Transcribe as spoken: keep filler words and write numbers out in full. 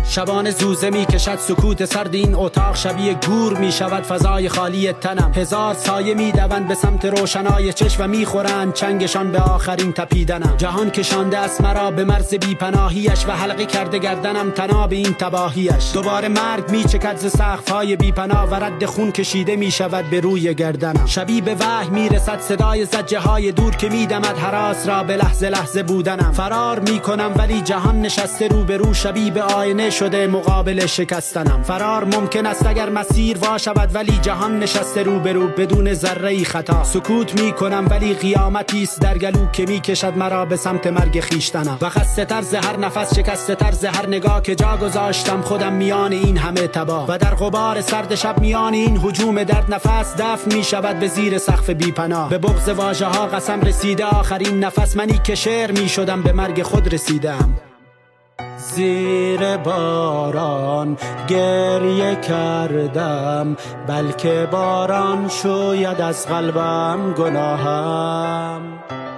شبان زوزه می کشد سکوت سرد این اتاق، شبیه گور می شود فضای خالی تنم. هزار سایه می دوند به سمت روشنای چشم و می خورند چنگشان به آخرین تپیدنم. جهان کشانده است مرا به مرز بی پناهیش و حلقه کرده گردنم تناب این تباهیش. دوباره مرگ می چکد ز سقف‌های بی پناه و رد خون کشیده می شود به روی گردنم. شبی به وحی می رسد صدای زجه های دور که می دمد هراس را به لحظه لحظه بودنم. فرار می کنم ولی جهان نشسته رو به رو، شبی به آینه شده مقابل شکستنم. فرار ممکن است اگر مسیر وا شود ولی جهان نشسته رو به رو بدون ذره‌ای خطا. سکوت می کنم ولی قیامتی است در گلو که می کشد مرا به سمت مرگ خیشتنم. و خسته تر ز هر نفس، شکسته تر ز هر نگاه که جا گذاشتم خودم میان این همه تباه. و در غبار سرد شب میان این هجوم درد نفس دفن می شود به زیر سقف بی پناه. به بغض واژه ها قسم رسیده آخرین نفس، منی که شعر می شدم به مرگ خود رسیدم. زیر باران گریه کردم، بلکه باران شوید از قلبم گناهم.